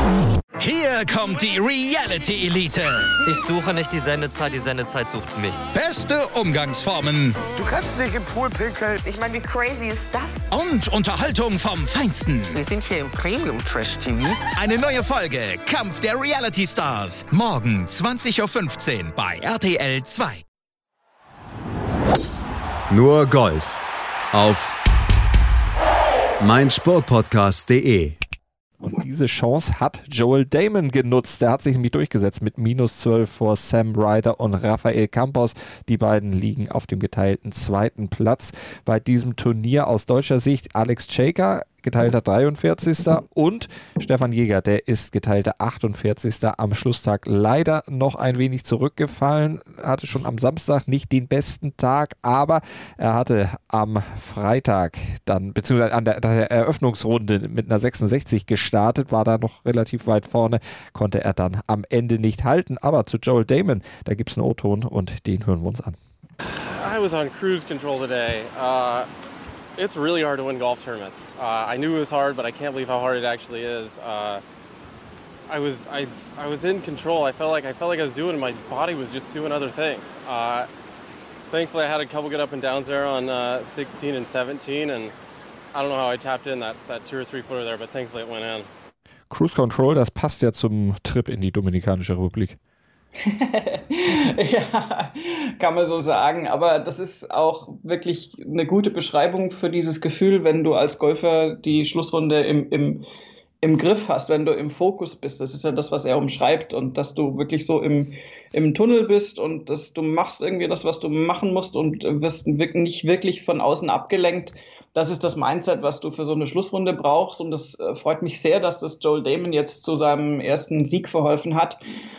Hier kommt die Reality Elite. Ich suche nicht die Sendezeit sucht mich. Beste Umgangsformen. Du kannst nicht im Pool pinkeln. Ich meine, wie crazy ist das? Und Unterhaltung vom Feinsten. Wir sind hier im Premium-Trash-TV. Eine neue Folge Kampf der Reality Stars. Morgen 20.15 Uhr bei RTL 2. Nur Golf auf meinsportpodcast.de. Und diese Chance hat Joel Dahmen genutzt. Der hat sich nämlich durchgesetzt mit -12 vor Sam Ryder und Rafael Campos. Die beiden liegen auf dem geteilten zweiten Platz bei diesem Turnier. Aus deutscher Sicht Alex Cejka, geteilter 43. und Stefan Jäger, der ist geteilter 48. am Schlusstag leider noch ein wenig zurückgefallen, hatte schon am Samstag nicht den besten Tag, aber er hatte am Freitag dann, beziehungsweise an der Eröffnungsrunde mit einer 66 gestartet, war da noch relativ weit vorne, konnte er dann am Ende nicht halten, aber zu Joel Dahmen, da gibt es einen O-Ton und den hören wir uns an. I was on cruise control today. It's really hard to win golf tournaments. I knew it was hard, but I can't believe how hard it actually is. I was in control. I felt like I was doing it. My body was just doing other things. Thankfully, I had a couple good up and downs there on 16 and 17, and I don't know how I tapped in that 2 or 3 footer there, but thankfully it went in. Cruise Control, das passt ja zum Trip in die Dominikanische Republik. Ja, kann man so sagen, aber das ist auch wirklich eine gute Beschreibung für dieses Gefühl, wenn du als Golfer die Schlussrunde im Griff hast, wenn du im Fokus bist. Das ist ja das, was er umschreibt, und dass du wirklich so im Tunnel bist und dass du machst irgendwie das, was du machen musst, und wirst nicht wirklich von außen abgelenkt. Das ist das Mindset, was du für so eine Schlussrunde brauchst, und das freut mich sehr, dass das Joel Dahmen jetzt zu seinem ersten Sieg verholfen hat.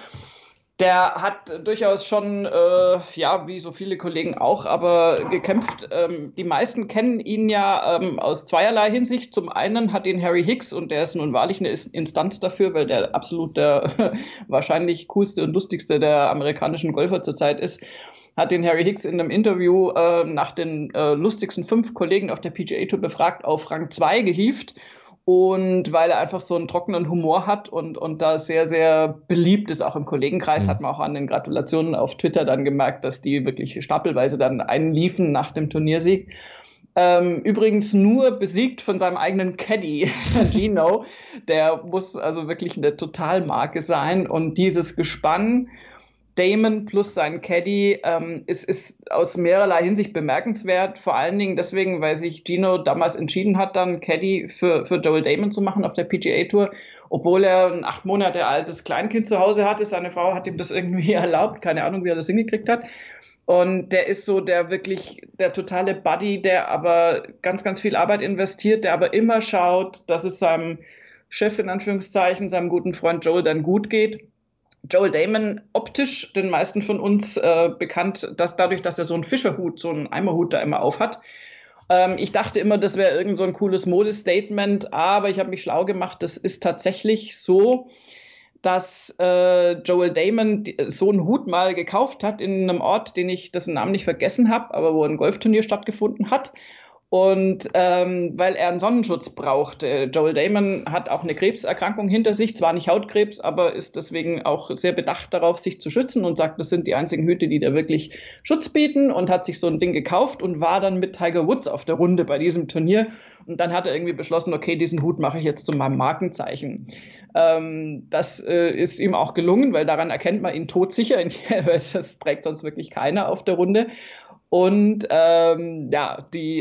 Der hat durchaus schon, wie so viele Kollegen auch, aber gekämpft. Die meisten kennen ihn ja aus zweierlei Hinsicht. Zum einen hat ihn Harry Hicks, und der ist nun wahrlich eine Instanz dafür, weil der absolut der wahrscheinlich coolste und lustigste der amerikanischen Golfer zurzeit ist, hat den Harry Hicks in einem Interview nach den lustigsten 5 Kollegen auf der PGA Tour befragt, auf Rang 2 gehievt. Und weil er einfach so einen trockenen Humor hat und da sehr, sehr beliebt ist, auch im Kollegenkreis, hat man auch an den Gratulationen auf Twitter dann gemerkt, dass die wirklich stapelweise dann einliefen nach dem Turniersieg. Übrigens nur besiegt von seinem eigenen Caddy, Gino. Der muss also wirklich eine Totalmarke sein. Und dieses Gespann, Dahmen plus sein Caddy, ist aus mehrerlei Hinsicht bemerkenswert. Vor allen Dingen deswegen, weil sich Gino damals entschieden hat, dann Caddy für Joel Dahmen zu machen auf der PGA Tour, obwohl er ein 8 Monate altes Kleinkind zu Hause hatte. Seine Frau hat ihm das irgendwie erlaubt. Keine Ahnung, wie er das hingekriegt hat. Und der ist so der totale Buddy, der aber ganz, ganz viel Arbeit investiert, der aber immer schaut, dass es seinem Chef, in Anführungszeichen, seinem guten Freund Joel dann gut geht. Joel Dahmen, optisch den meisten von uns bekannt, dass dadurch, dass er so einen Fischerhut, so einen Eimerhut da immer auf hat. Ich dachte immer, das wäre irgend so ein cooles Modestatement, aber ich habe mich schlau gemacht. Das ist tatsächlich so, dass Joel Dahmen so einen Hut mal gekauft hat in einem Ort, dessen Namen nicht vergessen habe, aber wo ein Golfturnier stattgefunden hat. Und weil er einen Sonnenschutz braucht. Joel Dahmen hat auch eine Krebserkrankung hinter sich, zwar nicht Hautkrebs, aber ist deswegen auch sehr bedacht darauf, sich zu schützen, und sagt, das sind die einzigen Hüte, die da wirklich Schutz bieten, und hat sich so ein Ding gekauft und war dann mit Tiger Woods auf der Runde bei diesem Turnier. Und dann hat er irgendwie beschlossen, okay, diesen Hut mache ich jetzt zu meinem Markenzeichen. Das ist ihm auch gelungen, weil daran erkennt man ihn todsicher. Das trägt sonst wirklich keiner auf der Runde. Und die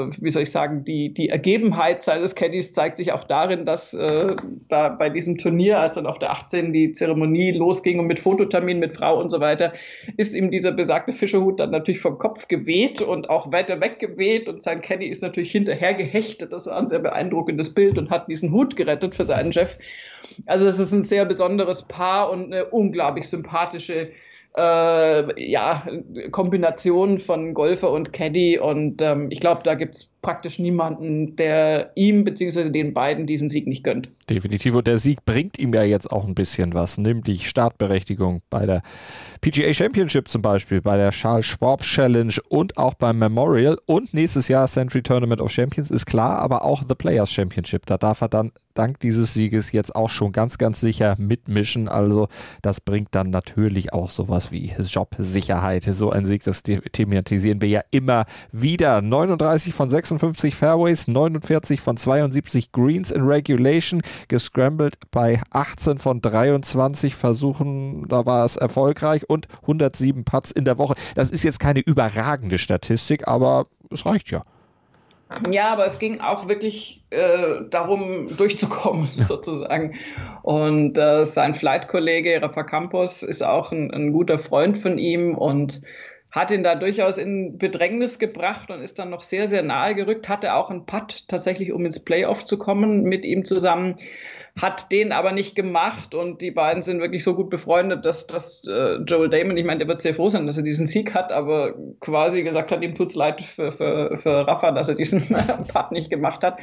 Ergebenheit seines Caddies zeigt sich auch darin, dass da bei diesem Turnier, als dann auf der 18 die Zeremonie losging und mit Fototermin mit Frau und so weiter, ist ihm dieser besagte Fischerhut dann natürlich vom Kopf geweht und auch weiter weg geweht, und sein Caddy ist natürlich hinterher gehechtet. Das war ein sehr beeindruckendes Bild und hat diesen Hut gerettet für seinen Chef. Also es ist ein sehr besonderes Paar und eine unglaublich sympathische Kombination von Golfer und Caddy, und ich glaube, da gibt es praktisch niemanden, der ihm bzw. den beiden diesen Sieg nicht gönnt. Definitiv. Und der Sieg bringt ihm ja jetzt auch ein bisschen was, nämlich Startberechtigung bei der PGA Championship zum Beispiel, bei der Charles Schwab Challenge und auch beim Memorial und nächstes Jahr Century Tournament of Champions, ist klar, aber auch The Players Championship. Da darf er dann dank dieses Sieges jetzt auch schon ganz, ganz sicher mitmischen. Also das bringt dann natürlich auch sowas wie Jobsicherheit. So ein Sieg, das thematisieren wir ja immer wieder. 39 von 56 Fairways, 49 von 72 Greens in Regulation, gescrambled bei 18 von 23 Versuchen, da war es erfolgreich und 107 Putts in der Woche. Das ist jetzt keine überragende Statistik, aber es reicht ja. Ja, aber es ging auch wirklich darum, durchzukommen, sozusagen. Und sein Flight-Kollege Rafa Campos ist auch ein guter Freund von ihm und hat ihn da durchaus in Bedrängnis gebracht und ist dann noch sehr, sehr nahe gerückt, hatte auch einen Putt tatsächlich, um ins Playoff zu kommen mit ihm zusammen, hat den aber nicht gemacht und die beiden sind wirklich so gut befreundet, dass Joel Dahmen, ich meine, der wird sehr froh sein, dass er diesen Sieg hat, aber quasi gesagt hat, ihm tut's leid für Rafa, dass er diesen Putt nicht gemacht hat.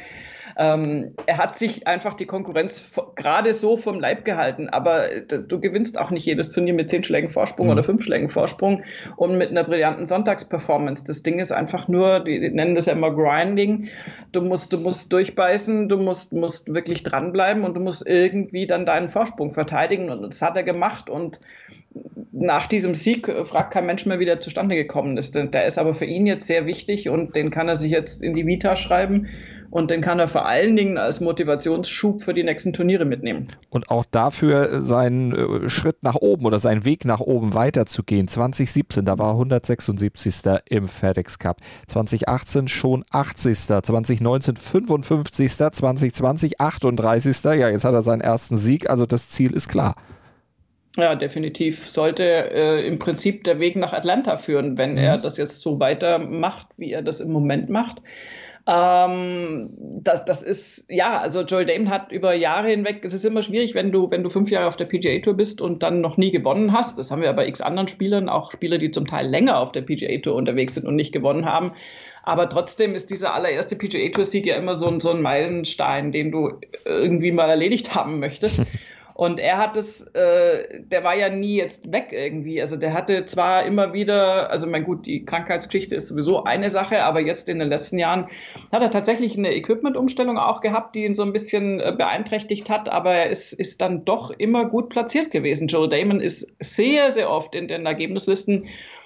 Er hat sich einfach die Konkurrenz gerade so vom Leib gehalten, aber du gewinnst auch nicht jedes Turnier mit 10 Schlägen Vorsprung oder 5 Schlägen Vorsprung und mit einer brillanten Sonntagsperformance. Das Ding ist einfach nur, die nennen das ja immer Grinding, du musst durchbeißen, du musst wirklich dranbleiben und du musst irgendwie dann deinen Vorsprung verteidigen und das hat er gemacht und nach diesem Sieg fragt kein Mensch mehr, wie der zustande gekommen ist. Der ist aber für ihn jetzt sehr wichtig und den kann er sich jetzt in die Vita schreiben. Und den kann er vor allen Dingen als Motivationsschub für die nächsten Turniere mitnehmen. Und auch dafür seinen Schritt nach oben oder seinen Weg nach oben weiterzugehen. 2017, da war 176. im FedEx Cup. 2018 schon 80. 2019 55. 2020 38. Ja, jetzt hat er seinen ersten Sieg. Also das Ziel ist klar. Ja, definitiv. Sollte im Prinzip der Weg nach Atlanta führen, wenn er das jetzt so weitermacht, wie er das im Moment macht. Das ist, ja, also Joel Dahmen hat über Jahre hinweg, es ist immer schwierig, wenn du 5 Jahre auf der PGA Tour bist und dann noch nie gewonnen hast. Das haben wir ja bei x anderen Spielern, auch Spieler, die zum Teil länger auf der PGA Tour unterwegs sind und nicht gewonnen haben. Aber trotzdem ist dieser allererste PGA Tour Sieg ja immer so ein Meilenstein, den du irgendwie mal erledigt haben möchtest. Und er hat der war ja nie jetzt weg irgendwie. Also der hatte zwar immer wieder, also mein gut, die Krankheitsgeschichte ist sowieso eine Sache, aber jetzt in den letzten Jahren hat er tatsächlich eine Equipment-Umstellung auch gehabt, die ihn so ein bisschen beeinträchtigt hat, aber er ist dann doch immer gut platziert gewesen. Joel Dahmen ist sehr, sehr oft in den Ergebnislisten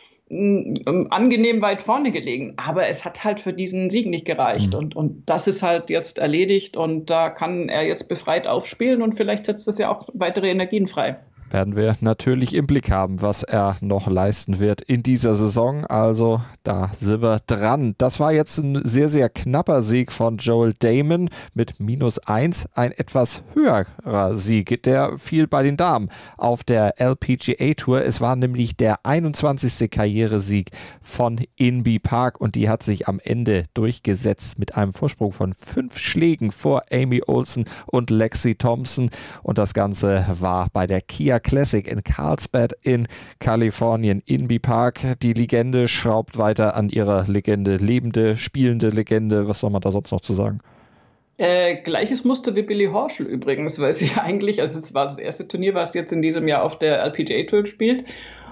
angenehm weit vorne gelegen, aber es hat halt für diesen Sieg nicht gereicht und das ist halt jetzt erledigt und da kann er jetzt befreit aufspielen und vielleicht setzt das ja auch weitere Energien frei. Werden wir natürlich im Blick haben, was er noch leisten wird in dieser Saison. Also da sind wir dran. Das war jetzt ein sehr, sehr knapper Sieg von Joel Dahmen mit -1. Ein etwas höherer Sieg, der fiel bei den Damen auf der LPGA Tour. Es war nämlich der 21. Karrieresieg von Inbee Park und die hat sich am Ende durchgesetzt mit einem Vorsprung von 5 Schlägen vor Amy Olsen und Lexi Thompson. Und das Ganze war bei der Kia Classic in Carlsbad in Kalifornien. Inbee Park, die Legende, schraubt weiter an ihrer Legende. Lebende, spielende Legende. Was soll man da sonst noch zu sagen? Gleiches Muster wie Billy Horschel übrigens, weil sie eigentlich, also es war das erste Turnier, was jetzt in diesem Jahr auf der LPGA Tour gespielt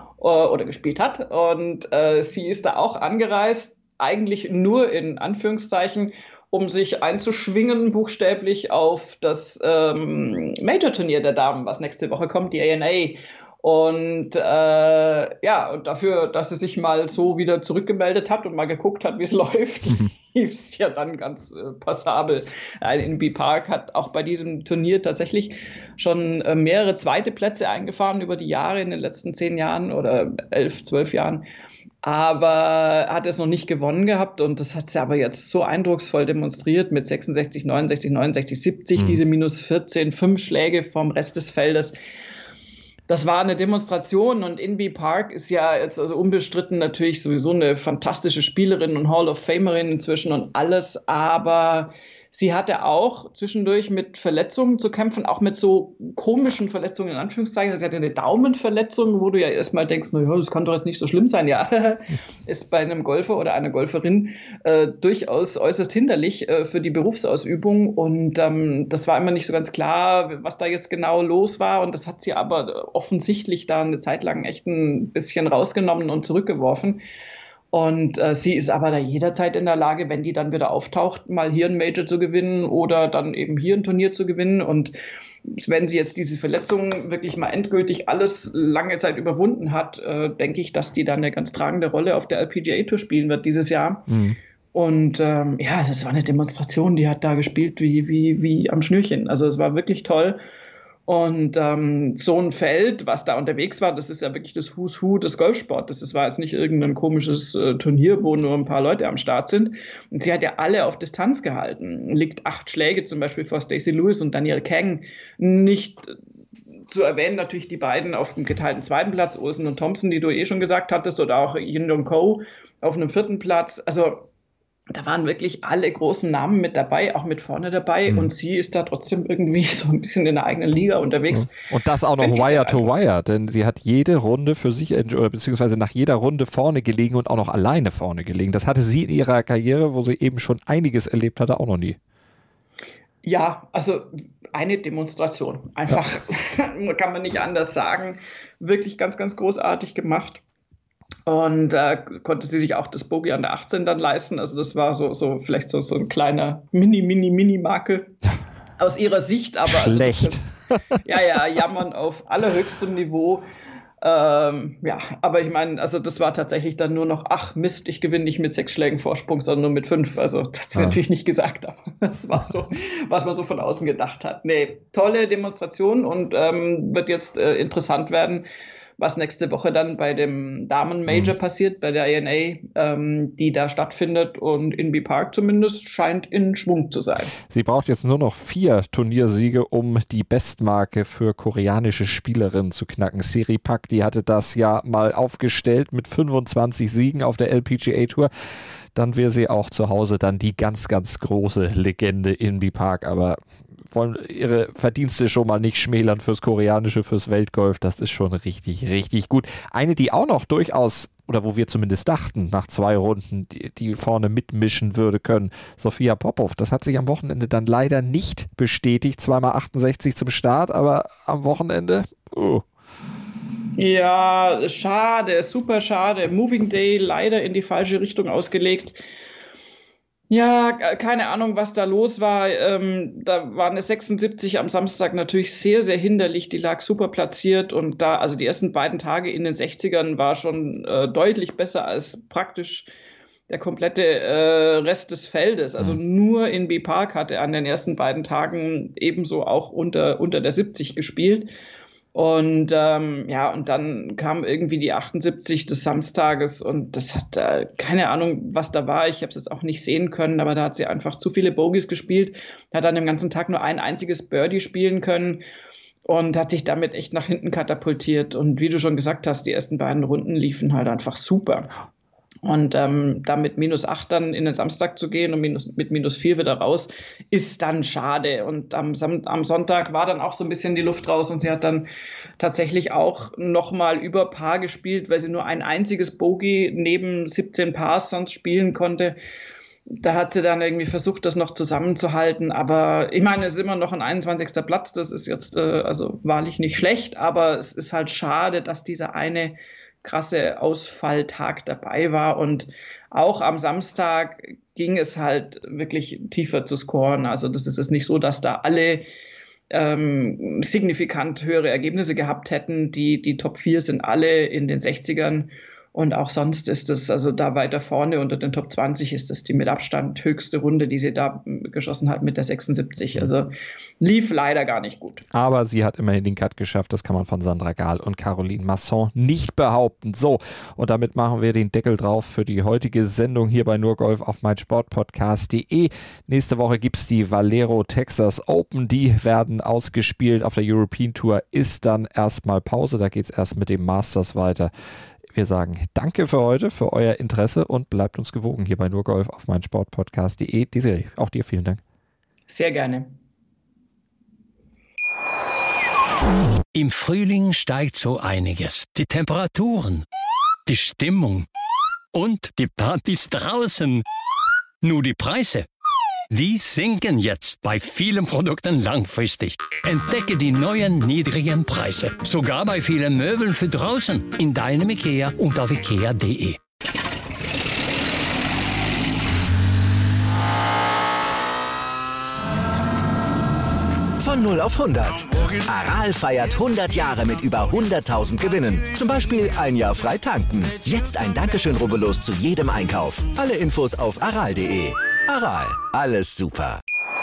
hat. Und sie ist da auch angereist, eigentlich nur in Anführungszeichen, um sich einzuschwingen, buchstäblich auf das Major-Turnier der Damen, was nächste Woche kommt, die ANA. Und und dafür, dass sie sich mal so wieder zurückgemeldet hat und mal geguckt hat, wie es läuft, lief es ja dann ganz passabel. Inbee Park hat auch bei diesem Turnier tatsächlich schon mehrere zweite Plätze eingefahren über die Jahre in den letzten 10 Jahren oder 11, 12 Jahren. Aber hat es noch nicht gewonnen gehabt und das hat sie aber jetzt so eindrucksvoll demonstriert mit 66, 69, 69, 70, diese -14, 5 Schläge vom Rest des Feldes. Das war eine Demonstration und Inbee Park ist ja jetzt also unbestritten natürlich sowieso eine fantastische Spielerin und Hall of Famerin inzwischen und alles, aber Sie hatte auch zwischendurch mit Verletzungen zu kämpfen, auch mit so komischen Verletzungen in Anführungszeichen. Sie hatte eine Daumenverletzung, wo du ja erstmal denkst, naja, das kann doch jetzt nicht so schlimm sein. Ja, ist bei einem Golfer oder einer Golferin durchaus äußerst hinderlich für die Berufsausübung. Und das war immer nicht so ganz klar, was da jetzt genau los war. Und das hat sie aber offensichtlich da eine Zeit lang echt ein bisschen rausgenommen und zurückgeworfen. Und sie ist aber da jederzeit in der Lage, wenn die dann wieder auftaucht, mal hier ein Major zu gewinnen oder dann eben hier ein Turnier zu gewinnen. Und wenn sie jetzt diese Verletzungen wirklich mal endgültig alles lange Zeit überwunden hat, denke ich, dass die dann eine ganz tragende Rolle auf der LPGA Tour spielen wird dieses Jahr. Mhm. Und es war eine Demonstration, die hat da gespielt wie am Schnürchen. Also es war wirklich toll. Und so ein Feld, was da unterwegs war, das ist ja wirklich das Who's Who des Golfsports. Das war jetzt nicht irgendein komisches Turnier, wo nur ein paar Leute am Start sind. Und sie hat ja alle auf Distanz gehalten. Liegt 8 Schläge zum Beispiel vor Stacey Lewis und Danielle Kang. Nicht zu erwähnen natürlich die beiden auf dem geteilten 2. Platz, Olsen und Thompson, die du schon gesagt hattest, oder auch Yin Jong Ko auf einem 4. Platz. Also da waren wirklich alle großen Namen mit dabei, auch mit vorne dabei. Und sie ist da trotzdem irgendwie so ein bisschen in der eigenen Liga unterwegs. Und das auch noch Wire to Wire, denn sie hat jede Runde für sich, oder beziehungsweise nach jeder Runde vorne gelegen und auch noch alleine vorne gelegen. Das hatte sie in ihrer Karriere, wo sie eben schon einiges erlebt hatte, auch noch nie. Ja, also eine Demonstration. Einfach, kann man nicht anders sagen. Wirklich ganz, ganz großartig gemacht. Und konnte sie sich auch das Bogey an der 18 dann leisten. Also das war so vielleicht so ein kleiner Mini-Makel aus ihrer Sicht. Aber schlecht. Also jammern auf allerhöchstem Niveau. Aber ich meine, also das war tatsächlich dann nur noch, ach Mist, ich gewinne nicht mit 6 Schlägen Vorsprung, sondern nur mit 5. Also das hat sie natürlich nicht gesagt, aber das war so, was man so von außen gedacht hat. Nee, tolle Demonstration und wird jetzt interessant werden, was nächste Woche dann bei dem Damen-Major passiert, bei der ANA, die da stattfindet, und Inbee Park zumindest scheint in Schwung zu sein. Sie braucht jetzt nur noch 4 Turniersiege, um die Bestmarke für koreanische Spielerinnen zu knacken. Siri Pak, die hatte das ja mal aufgestellt mit 25 Siegen auf der LPGA Tour. Dann wäre sie auch zu Hause dann die ganz, ganz große Legende Inbee Park, aber wollen ihre Verdienste schon mal nicht schmälern fürs Koreanische, fürs Weltgolf. Das ist schon richtig, richtig gut. Eine, die auch noch durchaus, oder wo wir zumindest dachten, nach 2 Runden, die vorne mitmischen würde können, Sophia Popov. Das hat sich am Wochenende dann leider nicht bestätigt. 2x68 zum Start, aber am Wochenende, Ja, schade, super schade. Moving Day leider in die falsche Richtung ausgelegt. Ja, keine Ahnung, was da los war. Da war eine 76 am Samstag natürlich sehr, sehr hinderlich. Die lag super platziert und also die ersten beiden Tage in den 60ern war schon deutlich besser als praktisch der komplette Rest des Feldes. Also nur Inbee Park hatte an den ersten beiden Tagen ebenso auch unter der 70 gespielt. Und und dann kam irgendwie die 78 des Samstages und das hat keine Ahnung, was da war. Ich habe es jetzt auch nicht sehen können, aber da hat sie einfach zu viele Bogies gespielt, hat dann den ganzen Tag nur ein einziges Birdie spielen können und hat sich damit echt nach hinten katapultiert. Und wie du schon gesagt hast, die ersten beiden Runden liefen halt einfach super. Und da mit -8 dann in den Samstag zu gehen und mit -4 wieder raus, ist dann schade. Und am Sonntag war dann auch so ein bisschen die Luft raus und sie hat dann tatsächlich auch nochmal über Par gespielt, weil sie nur ein einziges Bogey neben 17 Pars sonst spielen konnte. Da hat sie dann irgendwie versucht, das noch zusammenzuhalten. Aber ich meine, es ist immer noch ein 21. Platz. Das ist jetzt also wahrlich nicht schlecht, aber es ist halt schade, dass dieser eine krasse Ausfalltag dabei war, und auch am Samstag ging es halt wirklich tiefer zu scoren. Also das ist es nicht so, dass da alle signifikant höhere Ergebnisse gehabt hätten. Die Top 4 sind alle in den 60ern. Und auch sonst ist es, also da weiter vorne unter den Top 20 ist es die mit Abstand höchste Runde, die sie da geschossen hat mit der 76. Also lief leider gar nicht gut. Aber sie hat immerhin den Cut geschafft. Das kann man von Sandra Gahl und Caroline Masson nicht behaupten. So, und damit machen wir den Deckel drauf für die heutige Sendung hier bei Nur Golf auf meinsportpodcast.de. Nächste Woche gibt es die Valero Texas Open. Die werden ausgespielt. Auf der European Tour ist dann erstmal Pause. Da geht es erst mit dem Masters weiter. Wir sagen danke für heute, für euer Interesse und bleibt uns gewogen hier bei Nur Golf auf meinsportpodcast.de. Desiree, auch dir vielen Dank. Sehr gerne. Im Frühling steigt so einiges. Die Temperaturen, die Stimmung und die Partys draußen. Nur die Preise, die sinken jetzt bei vielen Produkten langfristig. Entdecke die neuen niedrigen Preise. Sogar bei vielen Möbeln für draußen. In deinem IKEA und auf ikea.de. Von 0 auf 100. Aral feiert 100 Jahre mit über 100.000 Gewinnen. Zum Beispiel ein Jahr frei tanken. Jetzt ein Dankeschön, rubbellos zu jedem Einkauf. Alle Infos auf aral.de. Aral, alles super.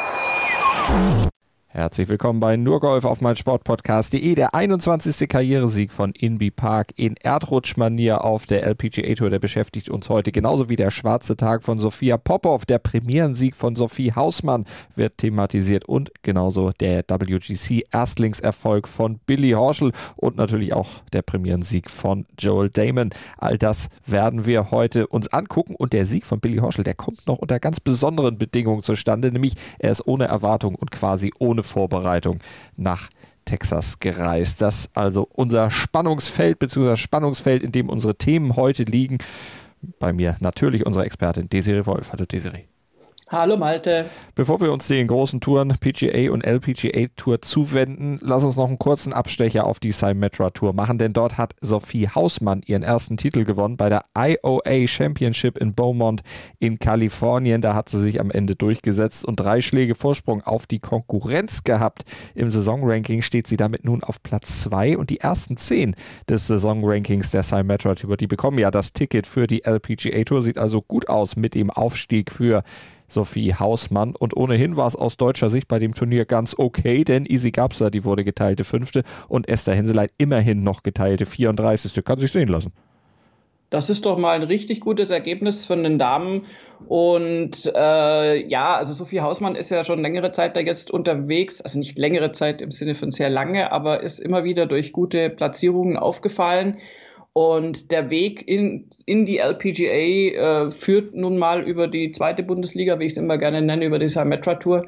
Herzlich willkommen bei Nur Golf auf meinsportpodcast.de. Der 21. Karrieresieg von Inbee Park in Erdrutschmanier auf der LPGA Tour, der beschäftigt uns heute, genauso wie der schwarze Tag von Sophia Popov. Der Premierensieg von Sophie Hausmann wird thematisiert und genauso der WGC Erstlingserfolg von Billy Horschel und natürlich auch der Premierensieg von Joel Dahmen. All das werden wir heute uns angucken und der Sieg von Billy Horschel, der kommt noch unter ganz besonderen Bedingungen zustande, nämlich er ist ohne Erwartung und quasi ohne Vorbereitung nach Texas gereist. Das also unser Spannungsfeld, beziehungsweise Spannungsfeld, in dem unsere Themen heute liegen. Bei mir natürlich unsere Expertin Desiree Wolf. Hallo Desiree. Hallo Malte. Bevor wir uns den großen Touren PGA und LPGA Tour zuwenden, lass uns noch einen kurzen Abstecher auf die Symetra Tour machen, denn dort hat Sophie Hausmann ihren ersten Titel gewonnen bei der IOA Championship in Beaumont in Kalifornien. Da hat sie sich am Ende durchgesetzt und 3 Schläge Vorsprung auf die Konkurrenz gehabt. Im Saisonranking steht sie damit nun auf Platz 2 und die ersten 10 des Saisonrankings der Symetra Tour, die bekommen ja das Ticket für die LPGA Tour. Sieht also gut aus mit dem Aufstieg für Sophie Hausmann. Und ohnehin war es aus deutscher Sicht bei dem Turnier ganz okay, denn Isi Gabsa, die wurde geteilte 5. und Esther Henseleit immerhin noch geteilte 34. Kann sich sehen lassen. Das ist doch mal ein richtig gutes Ergebnis von den Damen. Und also Sophie Hausmann ist ja schon längere Zeit da jetzt unterwegs, also nicht längere Zeit im Sinne von sehr lange, aber ist immer wieder durch gute Platzierungen aufgefallen. Und der Weg in die LPGA führt nun mal über die 2. Bundesliga, wie ich es immer gerne nenne, über die Symetra Tour.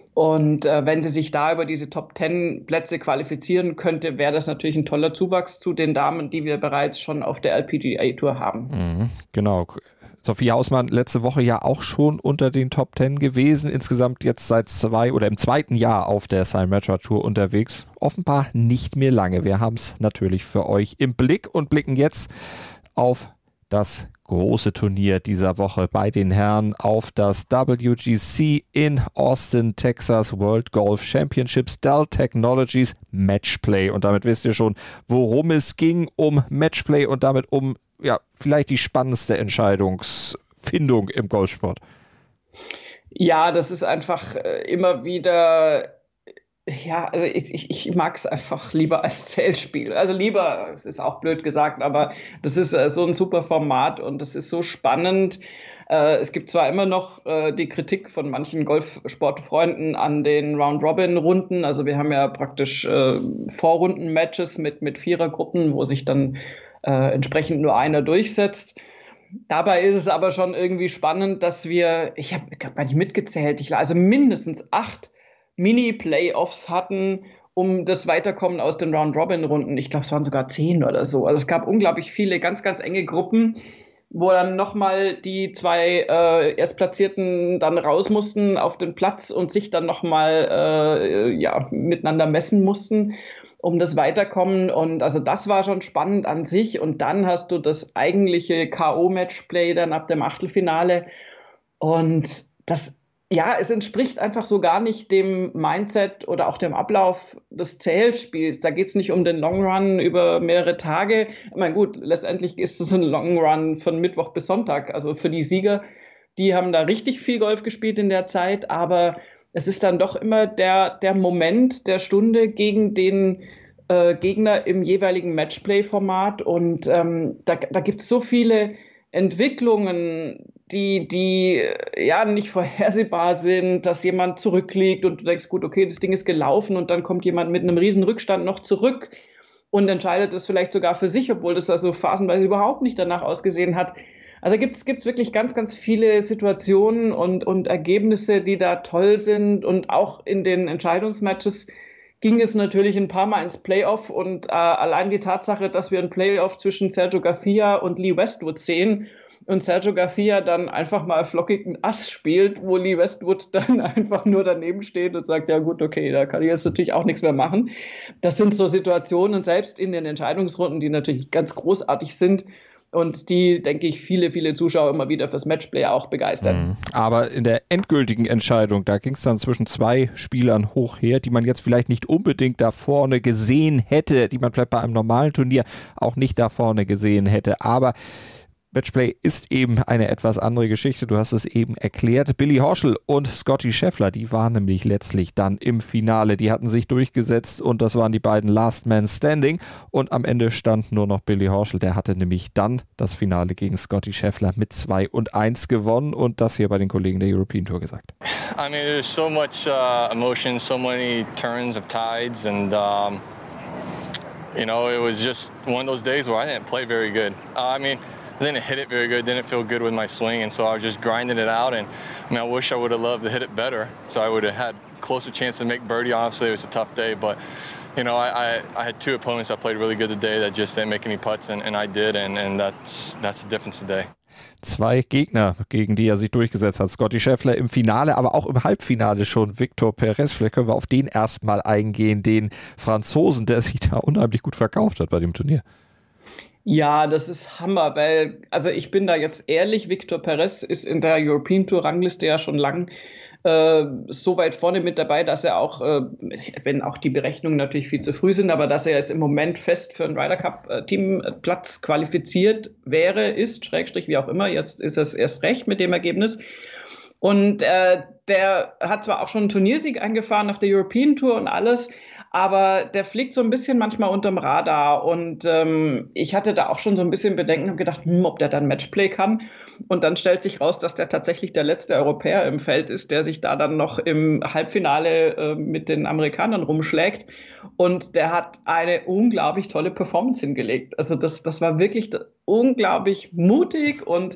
Und wenn sie sich da über diese Top 10 Plätze qualifizieren könnte, wäre das natürlich ein toller Zuwachs zu den Damen, die wir bereits schon auf der LPGA Tour haben. Genau. Sophie Hausmann letzte Woche ja auch schon unter den Top 10 gewesen. Insgesamt jetzt seit im 2. Jahr auf der Symetra Tour unterwegs. Offenbar nicht mehr lange. Wir haben es natürlich für euch im Blick und blicken jetzt auf das große Turnier dieser Woche bei den Herren, auf das WGC in Austin, Texas World Golf Championships Dell Technologies Matchplay. Und damit wisst ihr schon, worum es ging, um Matchplay und damit um vielleicht die spannendste Entscheidungsfindung im Golfsport. Ja, das ist einfach immer wieder, also ich mag es einfach lieber als Zählspiel. Also lieber, es ist auch blöd gesagt, aber das ist so ein super Format und das ist so spannend. Es gibt zwar immer noch die Kritik von manchen Golfsportfreunden an den Round-Robin-Runden. Also wir haben ja praktisch Vorrunden-Matches mit Vierergruppen, wo sich dann entsprechend nur einer durchsetzt. Dabei ist es aber schon irgendwie spannend, dass ich habe gar nicht mitgezählt, also mindestens 8 Mini-Playoffs hatten, um das Weiterkommen aus den Round-Robin-Runden. Ich glaube, es waren sogar 10 oder so. Also es gab unglaublich viele ganz, ganz enge Gruppen, wo dann nochmal die 2 Erstplatzierten dann raus mussten auf den Platz und sich dann nochmal miteinander messen mussten, um das Weiterkommen. Und also das war schon spannend an sich. Und dann hast du das eigentliche K.O.-Matchplay dann ab dem Achtelfinale. Und es entspricht einfach so gar nicht dem Mindset oder auch dem Ablauf des Zählspiels. Da geht es nicht um den Long Run über mehrere Tage. Ich meine, gut, letztendlich ist es ein Long Run von Mittwoch bis Sonntag. Also für die Sieger, die haben da richtig viel Golf gespielt in der Zeit, aber es ist dann doch immer der Moment der Stunde gegen den Gegner im jeweiligen Matchplay-Format. Und da gibt es so viele Entwicklungen, die nicht vorhersehbar sind, dass jemand zurückliegt und du denkst, gut, okay, das Ding ist gelaufen und dann kommt jemand mit einem riesen Rückstand noch zurück und entscheidet es vielleicht sogar für sich, obwohl das also phasenweise überhaupt nicht danach ausgesehen hat. Also gibt's wirklich ganz, ganz viele Situationen und Ergebnisse, die da toll sind. Und auch in den Entscheidungsmatches ging es natürlich ein paar Mal ins Playoff. Und allein die Tatsache, dass wir ein Playoff zwischen Sergio Garcia und Lee Westwood sehen und Sergio Garcia dann einfach mal flockigen Ass spielt, wo Lee Westwood dann einfach nur daneben steht und sagt, ja gut, okay, da kann ich jetzt natürlich auch nichts mehr machen. Das sind so Situationen, selbst in den Entscheidungsrunden, die natürlich ganz großartig sind. Und die, denke ich, viele Zuschauer immer wieder fürs Matchplay auch begeistern. Aber in der endgültigen Entscheidung, da ging es dann zwischen zwei Spielern hoch her, die man jetzt vielleicht nicht unbedingt da vorne gesehen hätte, die man vielleicht bei einem normalen Turnier auch nicht da vorne gesehen hätte. Aber Matchplay ist eben eine etwas andere Geschichte. Du hast es eben erklärt. Billy Horschel und Scottie Scheffler, die waren nämlich letztlich dann im Finale. Die hatten sich durchgesetzt und das waren die beiden Last Man Standing. Und am Ende stand nur noch Billy Horschel. Der hatte nämlich dann das Finale gegen Scottie Scheffler mit 2-1 gewonnen und das hier bei den Kollegen der European Tour gesagt. I mean, there's so much emotion, so many turns of tides and you know, it was just one of those days where I didn't play very good. I didn't hit it very good, didn't feel good with my swing, and so I was just grinding it out. And I wish I would have loved to hit it better, so I would have had closer chance to make birdie. Obviously, it was a tough day, but you know, I had two opponents that played really good today that just didn't make any putts, and I did, and that's the difference today. Zwei Gegner, gegen die er sich durchgesetzt hat. Scottie Scheffler im Finale, aber auch im Halbfinale schon Victor Perez. Vielleicht können wir auf den erstmal eingehen, den Franzosen, der sich da unheimlich gut verkauft hat bei dem Turnier. Ja, das ist Hammer, weil, also ich bin da jetzt ehrlich, Victor Perez ist in der European Tour Rangliste ja schon lang so weit vorne mit dabei, dass er auch, wenn auch die Berechnungen natürlich viel zu früh sind, aber dass er jetzt im Moment fest für einen Ryder Cup Teamplatz qualifiziert wäre, ist, Schrägstrich, wie auch immer, jetzt ist es erst recht mit dem Ergebnis. Und der hat zwar auch schon einen Turniersieg eingefahren auf der European Tour und alles, aber der fliegt so ein bisschen manchmal unterm Radar und ich hatte da auch schon so ein bisschen Bedenken und gedacht, ob der dann Matchplay kann. Und dann stellt sich raus, dass der tatsächlich der letzte Europäer im Feld ist, der sich da dann noch im Halbfinale mit den Amerikanern rumschlägt. Und der hat eine unglaublich tolle Performance hingelegt. Also das war wirklich unglaublich mutig und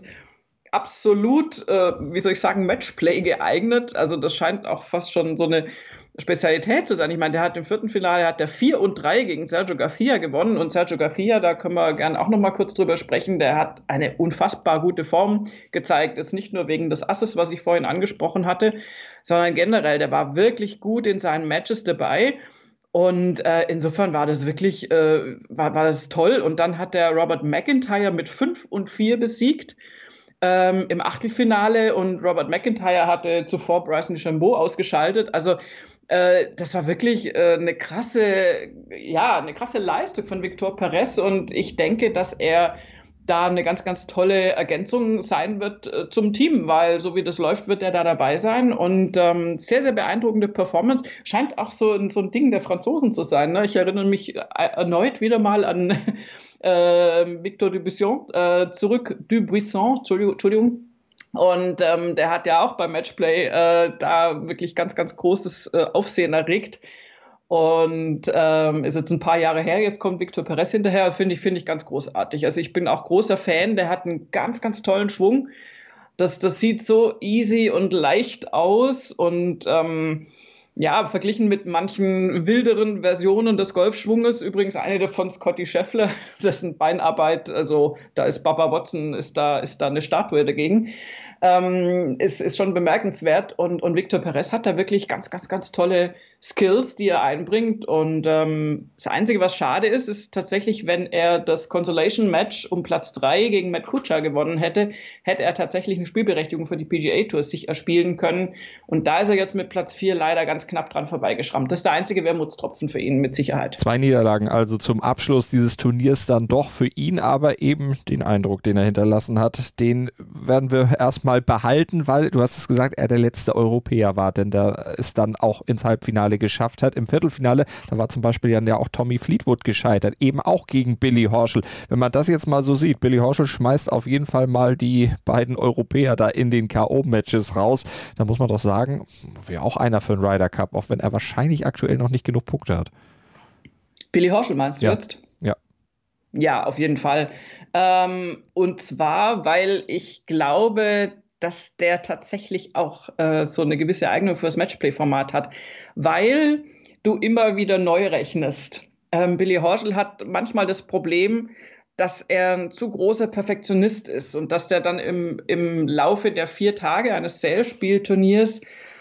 absolut, Matchplay geeignet. Also das scheint auch fast schon so eine Spezialität zu sein. Ich meine, der hat im vierten Finale hat der 4-3 gegen Sergio Garcia gewonnen und Sergio Garcia, da können wir gerne auch noch mal kurz drüber sprechen, der hat eine unfassbar gute Form gezeigt. Jetzt nicht nur wegen des Asses, was ich vorhin angesprochen hatte, sondern generell, der war wirklich gut in seinen Matches dabei. Und insofern war das wirklich war das toll. Und dann hat der Robert McIntyre mit 5-4 besiegt im Achtelfinale und Robert McIntyre hatte zuvor Bryson DeChambeau ausgeschaltet. Also das war wirklich eine krasse Leistung von Victor Perez und ich denke, dass er da eine ganz, ganz tolle Ergänzung sein wird zum Team, weil so wie das läuft, wird er da dabei sein und sehr, sehr beeindruckende Performance. Scheint auch so ein Ding der Franzosen zu sein. Ne? Ich erinnere mich erneut wieder mal an Victor Dubuisson, Entschuldigung. Und der hat ja auch beim Matchplay da wirklich ganz, ganz großes Aufsehen erregt. Und ist jetzt ein paar Jahre her, jetzt kommt Victor Perez hinterher, finde ich ganz großartig. Also ich bin auch großer Fan, der hat einen ganz, ganz tollen Schwung. Das sieht so easy und leicht aus und verglichen mit manchen wilderen Versionen des Golfschwunges, übrigens eine davon Scottie Scheffler, dessen Beinarbeit, also da ist Bubba Watson, ist da eine Statue dagegen, ist schon bemerkenswert und Victor Perez hat da wirklich ganz, ganz, ganz tolle Skills, die er einbringt und das Einzige, was schade ist tatsächlich, wenn er das Consolation Match um Platz 3 gegen Matt Kuchar gewonnen hätte er tatsächlich eine Spielberechtigung für die PGA Tour sich erspielen können und da ist er jetzt mit Platz 4 leider ganz knapp dran vorbeigeschrammt. Das ist der einzige Wermutstropfen für ihn mit Sicherheit. 2 Niederlagen also zum Abschluss dieses Turniers dann doch für ihn, aber eben den Eindruck, den er hinterlassen hat, den werden wir erstmal behalten, weil, du hast es gesagt, er der letzte Europäer war, denn der es dann auch ins Halbfinale geschafft hat. Im Viertelfinale, da war zum Beispiel ja auch Tommy Fleetwood gescheitert, eben auch gegen Billy Horschel. Wenn man das jetzt mal so sieht, Billy Horschel schmeißt auf jeden Fall mal die beiden Europäer da in den K.O.-Matches raus, dann muss man doch sagen, wäre auch einer für den Ryder Cup, auch wenn er wahrscheinlich aktuell noch nicht genug Punkte hat. Billy Horschel meinst du jetzt? Ja. Ja, auf jeden Fall. Und zwar, weil ich glaube, dass der tatsächlich auch so eine gewisse Eignung fürs Matchplay-Format hat, weil du immer wieder neu rechnest. Billy Horschel hat manchmal das Problem, dass er ein zu großer Perfektionist ist und dass der dann im Laufe der 4 Tage eines Sailspielturniers,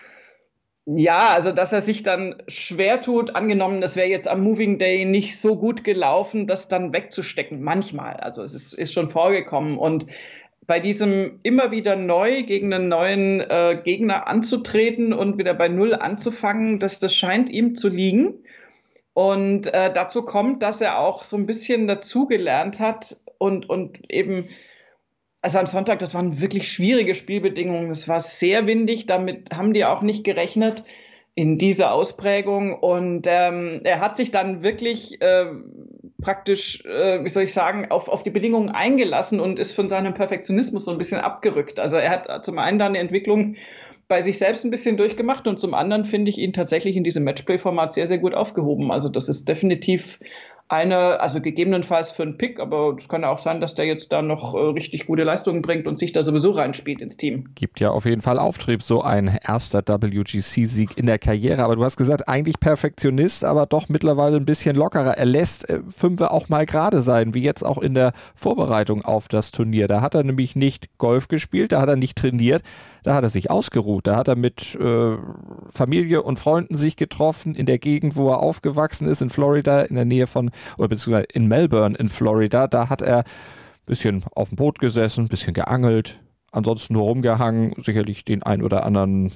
ja, also dass er sich dann schwer tut, angenommen, das wäre jetzt am Moving Day nicht so gut gelaufen, das dann wegzustecken, manchmal. Also es ist schon vorgekommen. Und bei diesem immer wieder neu gegen einen neuen Gegner anzutreten und wieder bei Null anzufangen, das scheint ihm zu liegen. Und dazu kommt, dass er auch so ein bisschen dazugelernt hat und eben, also am Sonntag, das waren wirklich schwierige Spielbedingungen. Es war sehr windig, damit haben die auch nicht gerechnet in dieser Ausprägung. Und er hat sich dann wirklich praktisch, wie soll ich sagen, auf die Bedingungen eingelassen und ist von seinem Perfektionismus so ein bisschen abgerückt. Also er hat zum einen dann eine Entwicklung bei sich selbst ein bisschen durchgemacht und zum anderen finde ich ihn tatsächlich in diesem Matchplay-Format sehr, sehr gut aufgehoben. Also das ist definitiv also gegebenenfalls für einen Pick, aber es kann ja auch sein, dass der jetzt da noch richtig gute Leistungen bringt und sich da sowieso reinspielt ins Team. Gibt ja auf jeden Fall Auftrieb, so ein erster WGC-Sieg in der Karriere. Aber du hast gesagt, eigentlich Perfektionist, aber doch mittlerweile ein bisschen lockerer. Er lässt Fünfe auch mal gerade sein, wie jetzt auch in der Vorbereitung auf das Turnier. Da hat er nämlich nicht Golf gespielt, da hat er nicht trainiert, da hat er sich ausgeruht. Da hat er mit Familie und Freunden sich getroffen in der Gegend, wo er aufgewachsen ist, in Florida, in der Nähe von, oder beziehungsweise in Melbourne in Florida. Da hat er ein bisschen auf dem Boot gesessen, ein bisschen geangelt, ansonsten nur rumgehangen, sicherlich das ein oder andere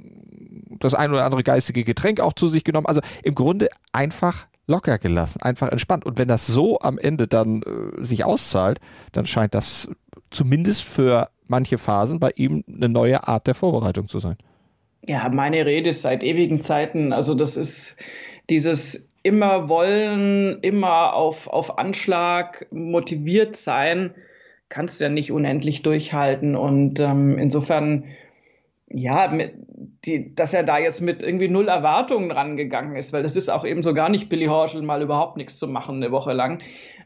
geistige Getränk auch zu sich genommen. Also im Grunde einfach locker gelassen, einfach entspannt. Und wenn das so am Ende dann sich auszahlt, dann scheint das zumindest für manche Phasen bei ihm eine neue Art der Vorbereitung zu sein. Ja, meine Rede ist seit ewigen Zeiten. Also das ist dieses immer wollen, immer auf Anschlag motiviert sein, kannst du ja nicht unendlich durchhalten. Und insofern, ja, dass er da jetzt mit irgendwie 0 Erwartungen rangegangen ist, weil das ist auch eben so gar nicht Billy Horschel, mal überhaupt nichts zu machen eine Woche lang.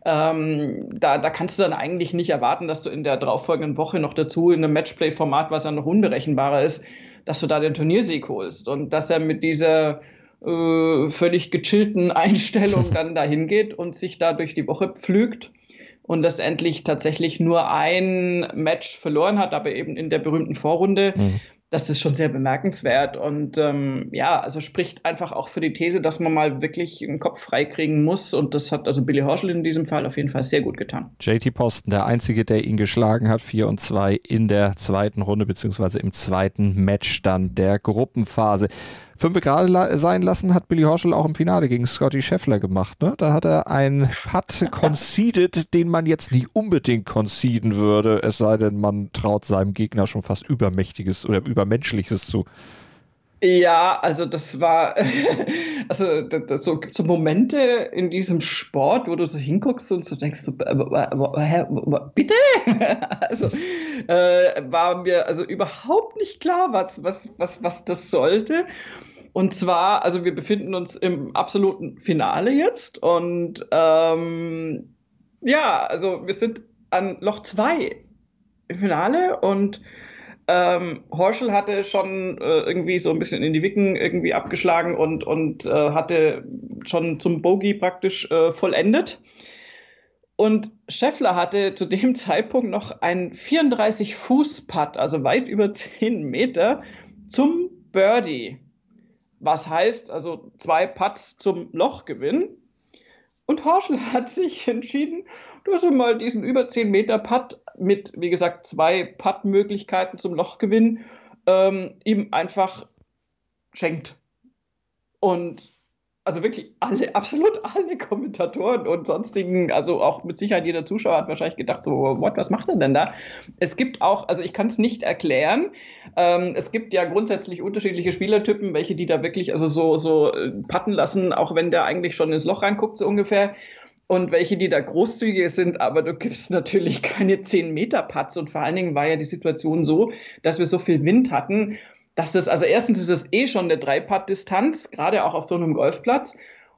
Da kannst du dann eigentlich nicht erwarten, dass du in der darauffolgenden Woche noch dazu in einem Matchplay-Format, was ja noch unberechenbarer ist, dass du da den Turniersieg holst. Und dass er mit dieser völlig gechillten Einstellung dann dahin geht und sich da durch die Woche pflügt und letztendlich tatsächlich nur ein Match verloren hat, aber eben in der berühmten Vorrunde. Das ist schon sehr bemerkenswert und also spricht einfach auch für die These, dass man mal wirklich den Kopf freikriegen muss und das hat also Billy Horschel in diesem Fall auf jeden Fall sehr gut getan. JT Poston, der Einzige, der ihn geschlagen hat, 4-2 in der zweiten Runde beziehungsweise im zweiten Match dann der Gruppenphase. 5 gerade sein lassen hat Billy Horschel auch im Finale gegen Scottie Scheffler gemacht. Ne? Da hat er einen Putt conceded, den man jetzt nicht unbedingt conceden würde, es sei denn, man traut seinem Gegner schon fast Übermächtiges oder Übermenschliches zu. Ja, also das war, also das so gibt's so Momente in diesem Sport, wo du so hinguckst und so denkst, so, bitte? Also war mir also überhaupt nicht klar, was das sollte. Und zwar, also wir befinden uns im absoluten Finale jetzt und also wir sind an Loch 2 im Finale und Horschel hatte schon irgendwie so ein bisschen in die Wicken irgendwie abgeschlagen und hatte schon zum Bogey praktisch vollendet. Und Scheffler hatte zu dem Zeitpunkt noch einen 34-Fuß-Putt, also weit über 10 Meter, zum Birdie. Was heißt, also 2 Putts zum Lochgewinn. Und Horschel hat sich entschieden, dass er mal diesen über 10 Meter Putt mit, wie gesagt, 2 Putt-Möglichkeiten zum Lochgewinn ihm einfach schenkt. Und also wirklich absolut alle Kommentatoren und sonstigen, also auch mit Sicherheit jeder Zuschauer hat wahrscheinlich gedacht, so, was macht er denn da? Es gibt auch, also ich kann es nicht erklären, es gibt ja grundsätzlich unterschiedliche Spielertypen, welche die da wirklich also so putten lassen, auch wenn der eigentlich schon ins Loch reinguckt, so ungefähr. Und welche, die da großzügig sind, aber du gibst natürlich keine 10-Meter-Putts. Und vor allen Dingen war ja die Situation so, dass wir so viel Wind hatten, dass das, also erstens ist es schon eine 3-Putt-Distanz, gerade auch auf so einem Golfplatz.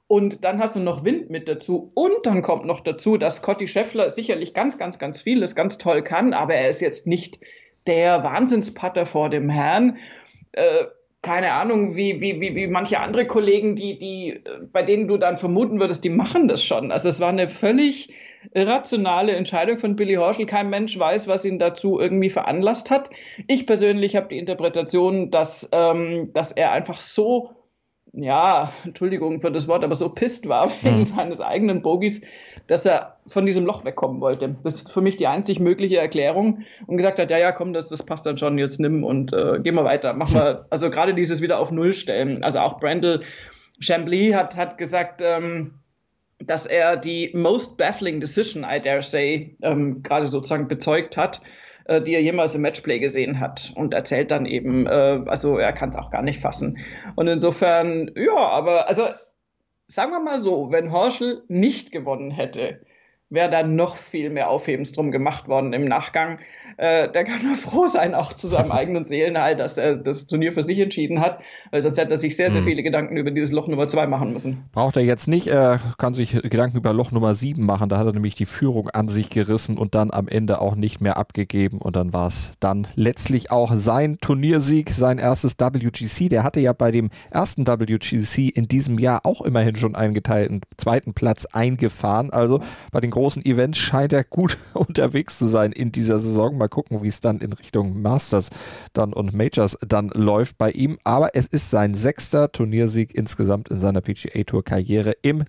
Und dann hast du noch Wind mit dazu. Und dann kommt noch dazu, dass Scottie Scheffler sicherlich ganz, ganz, ganz vieles ganz toll kann, aber er ist jetzt nicht der Wahnsinnsputter vor dem Herrn. Keine Ahnung, wie manche andere Kollegen, bei denen du dann vermuten würdest, die machen das schon. Also es war eine völlig irrationale Entscheidung von Billy Horschel. Kein Mensch weiß, was ihn dazu irgendwie veranlasst hat. Ich persönlich habe die Interpretation, dass er einfach so, ja, Entschuldigung für das Wort, aber so pisst war wegen seines eigenen Bogies, dass er von diesem Loch wegkommen wollte. Das ist für mich die einzig mögliche Erklärung und gesagt hat, ja, komm, das passt dann schon, jetzt nimm und gehen wir weiter. Machen wir, also gerade dieses wieder auf Null stellen. Also auch Brandel Chambly hat gesagt, dass er die most baffling decision, I dare say, gerade sozusagen bezeugt hat, die er jemals im Matchplay gesehen hat und erzählt dann eben, also er kann es auch gar nicht fassen. Und insofern, ja, aber also sagen wir mal so, wenn Horschel nicht gewonnen hätte, wäre da noch viel mehr Aufhebens drum gemacht worden im Nachgang. Der kann nur froh sein, auch zu seinem eigenen Seelenheil, dass er das Turnier für sich entschieden hat, weil sonst hätte er sich sehr, sehr viele Gedanken über dieses Loch Nummer 2 machen müssen. Braucht er jetzt nicht, kann sich Gedanken über Loch Nummer 7 machen, da hat er nämlich die Führung an sich gerissen und dann am Ende auch nicht mehr abgegeben und dann war es dann letztlich auch sein Turniersieg, sein erstes WGC. Der hatte ja bei dem ersten WGC in diesem Jahr auch immerhin schon einen geteilten zweiten Platz eingefahren, also bei den großen Events scheint er gut unterwegs zu sein in dieser Saison. Mal gucken, wie es dann in Richtung Masters dann und Majors dann läuft bei ihm. Aber es ist sein 6. Turniersieg insgesamt in seiner PGA-Tour-Karriere im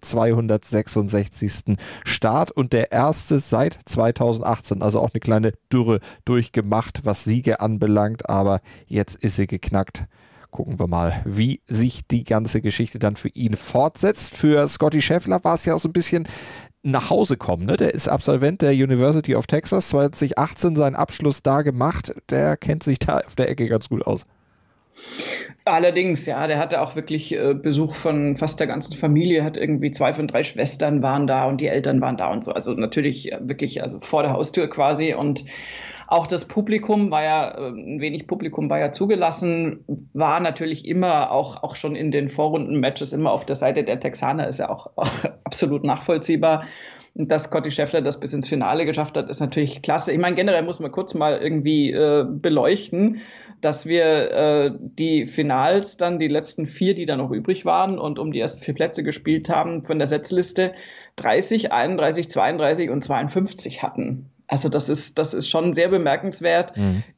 266. Start und der erste seit 2018. Also auch eine kleine Dürre durchgemacht, was Siege anbelangt. Aber jetzt ist sie geknackt. Gucken wir mal, wie sich die ganze Geschichte dann für ihn fortsetzt. Für Scottie Scheffler war es ja auch so ein bisschen nach Hause kommen. Ne? Der ist Absolvent der University of Texas, 2018 seinen Abschluss da gemacht. Der kennt sich da auf der Ecke ganz gut aus. Allerdings, ja, der hatte auch wirklich Besuch von fast der ganzen Familie, hat irgendwie 2 von 3 Schwestern waren da und die Eltern waren da und so. Also natürlich wirklich also vor der Haustür quasi und auch das Publikum war ja, ein wenig Publikum war ja zugelassen, war natürlich immer auch schon in den Vorrunden-Matches immer auf der Seite der Texaner, ist ja auch absolut nachvollziehbar. Und dass Scottie Scheffler das bis ins Finale geschafft hat, ist natürlich klasse. Ich meine, generell muss man kurz mal irgendwie beleuchten, dass wir die Finals dann, die letzten 4, die da noch übrig waren und um die ersten 4 Plätze gespielt haben, von der Setzliste 30, 31, 32 und 52 hatten. Also das ist schon sehr bemerkenswert.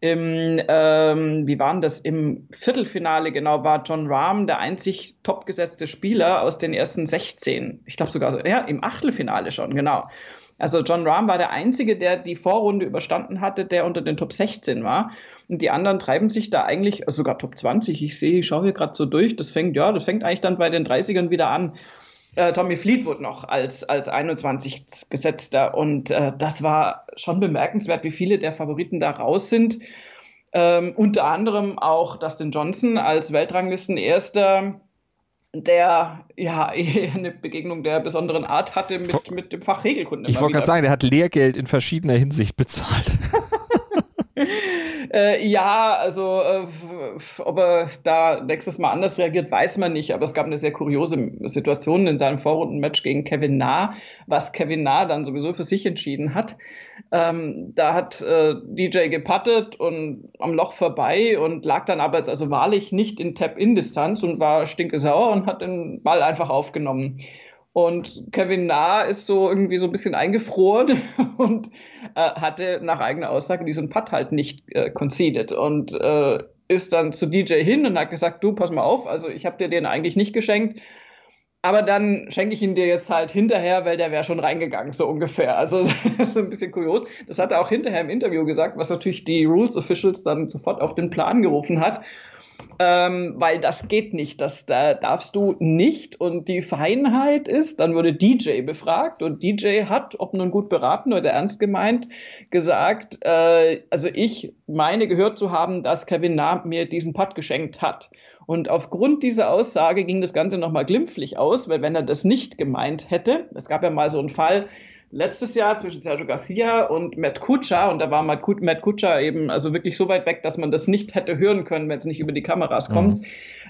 Wie war denn das? Im Viertelfinale genau war Jon Rahm der einzig topgesetzte Spieler aus den ersten 16. Ich glaube sogar so, ja, im Achtelfinale schon, genau. Also Jon Rahm war der Einzige, der die Vorrunde überstanden hatte, der unter den Top 16 war. Und die anderen treiben sich da eigentlich, also sogar Top 20. Ich schaue hier gerade so durch, das fängt eigentlich dann bei den 30ern wieder an. Tommy Fleetwood noch als 21 Gesetzter und das war schon bemerkenswert, wie viele der Favoriten da raus sind. Unter anderem auch Dustin Johnson als Weltranglisten-Erster, der ja eine Begegnung der besonderen Art hatte mit dem Fach Regelkunde. Ich wollte gerade sagen, der hat Lehrgeld in verschiedener Hinsicht bezahlt. Ja, also ob er da nächstes Mal anders reagiert, weiß man nicht. Aber es gab eine sehr kuriose Situation in seinem Vorrundenmatch gegen Kevin Na, was Kevin Na dann sowieso für sich entschieden hat. Da hat DJ geputtet und am Loch vorbei und lag dann aber jetzt also wahrlich nicht in Tap-In-Distanz und war stinkesauer und hat den Ball einfach aufgenommen. Und Kevin Na ist so irgendwie so ein bisschen eingefroren und hatte nach eigener Aussage diesen Putt halt nicht conceded und ist dann zu DJ hin und hat gesagt, du, pass mal auf, also ich habe dir den eigentlich nicht geschenkt, aber dann schenke ich ihn dir jetzt halt hinterher, weil der wäre schon reingegangen, so ungefähr. Also das ist ein bisschen kurios. Das hat er auch hinterher im Interview gesagt, was natürlich die Rules Officials dann sofort auf den Plan gerufen hat. Weil das geht nicht, da darfst du nicht und die Feinheit ist, dann wurde DJ befragt und DJ hat, ob nun gut beraten oder ernst gemeint, gesagt, also ich meine gehört zu haben, dass Kevin Na mir diesen Putt geschenkt hat. Und aufgrund dieser Aussage ging das Ganze nochmal glimpflich aus, weil wenn er das nicht gemeint hätte, es gab ja mal so einen Fall, letztes Jahr zwischen Sergio Garcia und Matt Kuchar und da war Matt Kuchar eben also wirklich so weit weg, dass man das nicht hätte hören können, wenn es nicht über die Kameras kommt.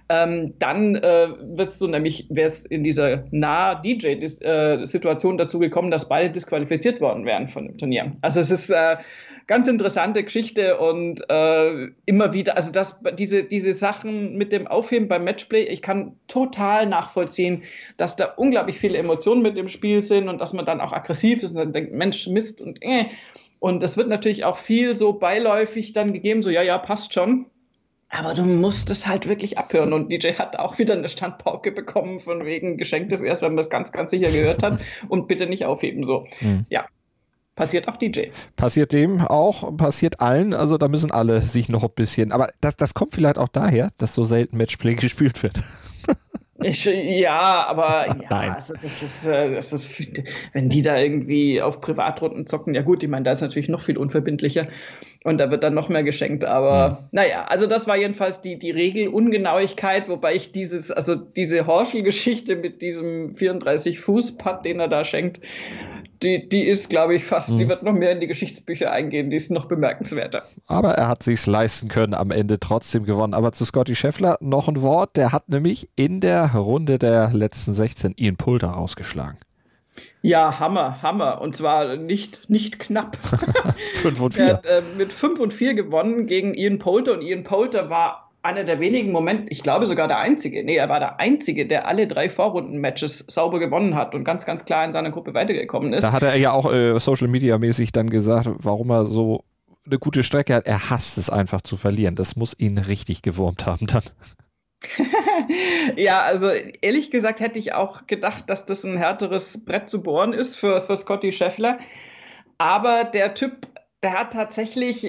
dann wäre es in dieser Nah-DJ-Situation dazu gekommen, dass beide disqualifiziert worden wären von dem Turnier. Also es ist ganz interessante Geschichte und immer wieder, also diese Sachen mit dem Aufheben beim Matchplay, ich kann total nachvollziehen, dass da unglaublich viele Emotionen mit im Spiel sind und dass man dann auch aggressiv ist und dann denkt, Mensch, Mist und es wird natürlich auch viel so beiläufig dann gegeben, so ja, passt schon. Aber du musst es halt wirklich abhören. Und DJ hat auch wieder eine Standpauke bekommen, von wegen geschenktes erst, wenn man es ganz, ganz sicher gehört hat. Und bitte nicht aufheben so. Ja, passiert auch DJ. Passiert dem auch, passiert allen. Also da müssen alle sich noch ein bisschen. Aber das kommt vielleicht auch daher, dass so selten Matchplay gespielt wird. Also das ist, wenn die da irgendwie auf Privatrunden zocken, ja gut, ich meine, da ist natürlich noch viel unverbindlicher und da wird dann noch mehr geschenkt, aber also das war jedenfalls die Regelungenauigkeit, wobei ich diese Horschel-Geschichte mit diesem 34-Fuß-Putt, den er da schenkt, die ist, glaube ich, die wird noch mehr in die Geschichtsbücher eingehen, die ist noch bemerkenswerter. Aber er hat sich's leisten können, am Ende trotzdem gewonnen. Aber zu Scottie Scheffler noch ein Wort, der hat nämlich in der Runde der letzten 16 Ian Poulter rausgeschlagen. Ja, Hammer. Und zwar nicht knapp. 5 und 4. Er hat mit 5 und 4 gewonnen gegen Ian Poulter und Ian Poulter war einer der wenigen Momente, ich glaube sogar der Einzige, er war der Einzige, der alle 3 Vorrunden-Matches sauber gewonnen hat und ganz, ganz klar in seiner Gruppe weitergekommen ist. Da hat er ja auch Social-Media-mäßig dann gesagt, warum er so eine gute Strecke hat. Er hasst es einfach zu verlieren. Das muss ihn richtig gewurmt haben dann. Ja, also ehrlich gesagt hätte ich auch gedacht, dass das ein härteres Brett zu bohren ist für Scottie Scheffler. Aber der Typ, der hat tatsächlich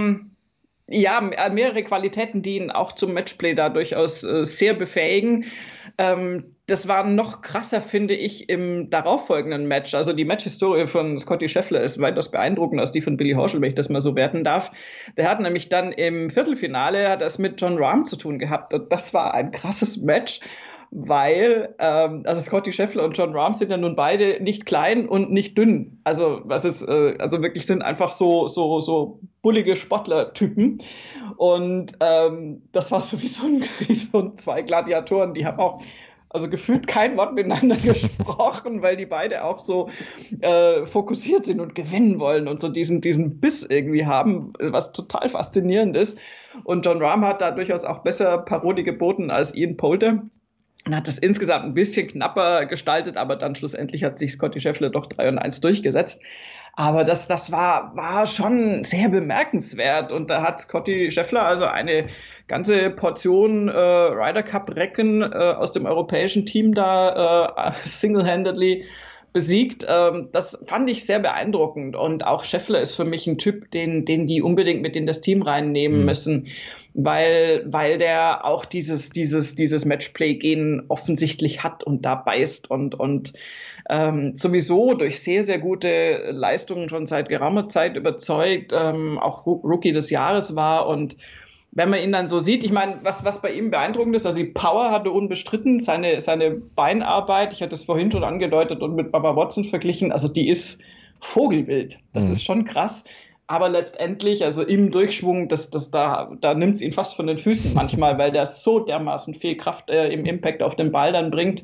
mehrere Qualitäten, die ihn auch zum Matchplay da durchaus sehr befähigen. Das war noch krasser, finde ich, im darauffolgenden Match. Also die Matchhistorie von Scottie Scheffler ist weitaus beeindruckender als die von Billy Horschel, wenn ich das mal so werten darf. Der hat nämlich dann im Viertelfinale das mit Jon Rahm zu tun gehabt. Und das war ein krasses Match, weil Scottie Scheffler und Jon Rahm sind ja nun beide nicht klein und nicht dünn. Also wirklich sind einfach so bullige Sportlertypen. Und das war so wie so zwei Gladiatoren, die haben auch gefühlt kein Wort miteinander gesprochen, weil die beide auch so fokussiert sind und gewinnen wollen und so diesen Biss irgendwie haben, was total faszinierend ist. Und Jon Rahm hat da durchaus auch besser Parodie geboten als Ian Poulter. Und hat das insgesamt ein bisschen knapper gestaltet, aber dann schlussendlich hat sich Scottie Scheffler doch 3-1 durchgesetzt. Aber das war schon sehr bemerkenswert. Und da hat Scottie Scheffler also eine ganze Portion Ryder Cup-Recken aus dem europäischen Team da single-handedly besiegt. Das fand ich sehr beeindruckend. Und auch Scheffler ist für mich ein Typ, den die unbedingt mit in das Team reinnehmen müssen, weil der auch dieses Matchplay-Gen offensichtlich hat und da beißt und sowieso durch sehr, sehr gute Leistungen schon seit geraumer Zeit überzeugt, auch Rookie des Jahres war. Und wenn man ihn dann so sieht, ich meine, was bei ihm beeindruckend ist, also die Power hatte unbestritten, seine Beinarbeit, ich hatte es vorhin schon angedeutet und mit Bubba Watson verglichen, also die ist vogelwild. Das ist schon krass. Aber letztendlich, also im Durchschwung, da nimmt es ihn fast von den Füßen manchmal, weil der so dermaßen viel Kraft im Impact auf den Ball dann bringt.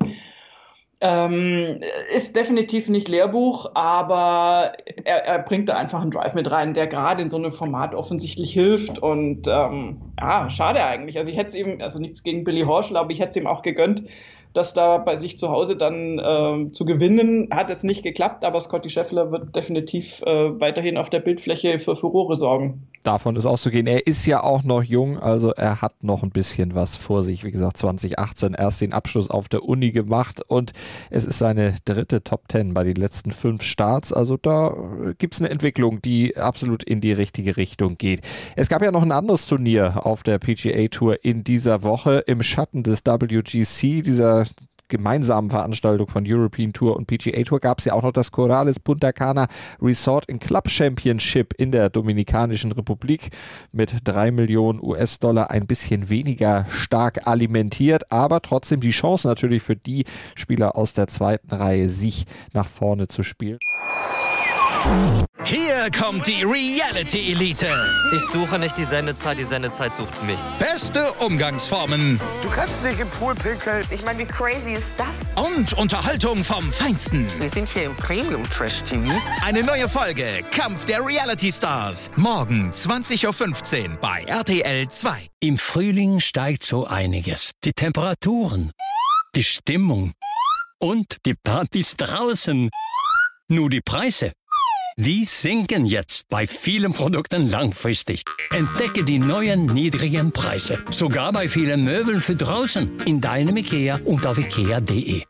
Ist definitiv nicht Lehrbuch, aber er bringt da einfach einen Drive mit rein, der gerade in so einem Format offensichtlich hilft. Und schade eigentlich. Also ich hätte es ihm, nichts gegen Billy Horschel, aber ich hätte es ihm auch gegönnt, das da bei sich zu Hause dann zu gewinnen. Hat es nicht geklappt, aber Scottie Scheffler wird definitiv weiterhin auf der Bildfläche für Furore sorgen. Davon ist auszugehen. Er ist ja auch noch jung, also er hat noch ein bisschen was vor sich. Wie gesagt, 2018 erst den Abschluss auf der Uni gemacht und es ist seine 3. Top 10 bei den letzten 5 Starts. Also da gibt es eine Entwicklung, die absolut in die richtige Richtung geht. Es gab ja noch ein anderes Turnier auf der PGA Tour in dieser Woche im Schatten des WGC, dieser gemeinsamen Veranstaltung von European Tour und PGA Tour gab es ja auch noch das Corales Punta Cana Resort and Club Championship in der Dominikanischen Republik mit 3 Millionen US-Dollar, ein bisschen weniger stark alimentiert, aber trotzdem die Chance natürlich für die Spieler aus der zweiten Reihe, sich nach vorne zu spielen. Hier kommt die Reality Elite. Ich suche nicht die Sendezeit sucht mich. Beste Umgangsformen Du kannst nicht im Pool pinkeln. Ich meine, wie crazy ist das? und Unterhaltung vom Feinsten. Wir sind hier im Premium Trash TV. Eine neue Folge Kampf der Reality Stars. Morgen 20.15 Uhr bei RTL 2. Im Frühling steigt so einiges. Die Temperaturen, die Stimmung und die Partys draußen. Nur die Preise, die sinken jetzt bei vielen Produkten langfristig. Entdecke die neuen niedrigen Preise. Sogar bei vielen Möbeln für draußen. In deinem IKEA und auf IKEA.de.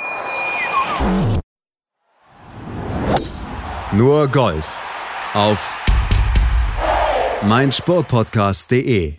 Nur Golf auf meinsportpodcast.de.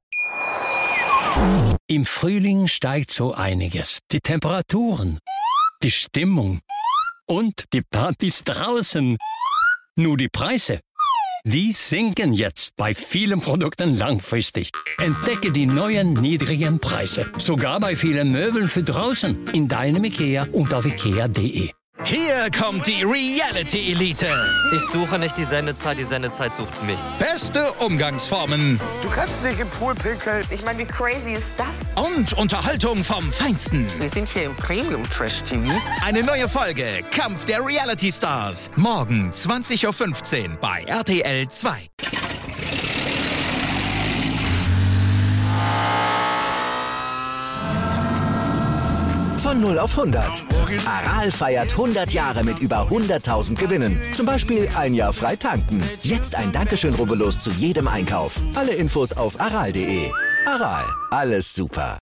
Im Frühling steigt so einiges. Die Temperaturen, die Stimmung und die Partys draußen. Nur die Preise, die sinken jetzt bei vielen Produkten langfristig. Entdecke die neuen niedrigen Preise. Sogar bei vielen Möbeln für draußen. In deinem IKEA und auf IKEA.de. Hier kommt die Reality Elite. Ich suche nicht die Sendezeit sucht mich. Beste Umgangsformen Du kannst nicht im Pool pinkeln. Ich meine, wie crazy ist das? und Unterhaltung vom Feinsten. Wir sind hier im Premium Trash TV. Eine neue Folge Kampf der Reality Stars. Morgen 20.15 Uhr bei RTL 2. Von 0 auf 100. Aral feiert 100 Jahre mit über 100.000 Gewinnen. Zum Beispiel ein Jahr frei tanken. Jetzt ein Dankeschön, rubbellos zu jedem Einkauf. Alle Infos auf aral.de. Aral, alles super.